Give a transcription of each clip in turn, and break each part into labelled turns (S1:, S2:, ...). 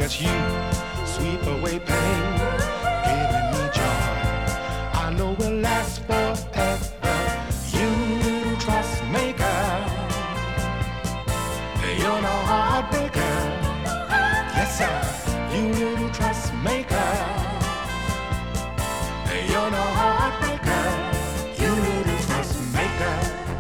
S1: 'cause you sweep away pain, giving me joy. I know will last forever. You little trust maker, you're no heartbreaker. Yes sir, you little trust maker, you're no heartbreaker. You little trust maker.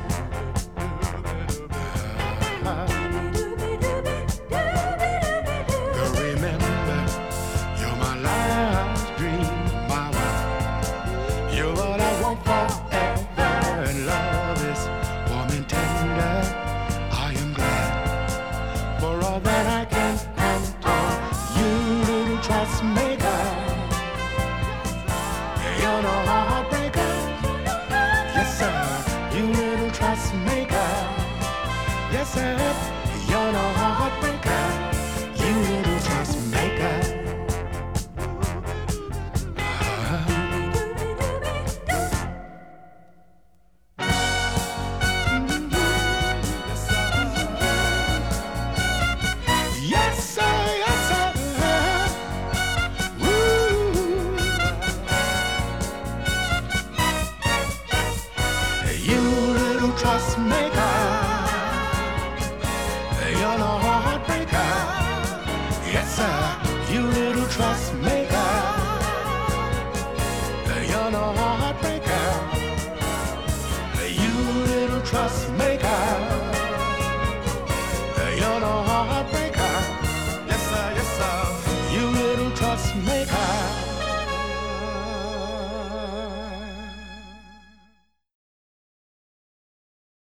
S1: Remember, you're my life's dream, my wife. You're what I want forever, and love is warm and tender. I am glad for all that I can count on. You little trust maker, you're no heartbreaker. Yes sir, you little trust maker. Yes sir, you're no heartbreaker. You little trust maker. Yes sir, yes sir. Woo. You little trust maker, you're no heartbreaker. Yes sir, you little trust maker, you're no heartbreaker. You little trust maker.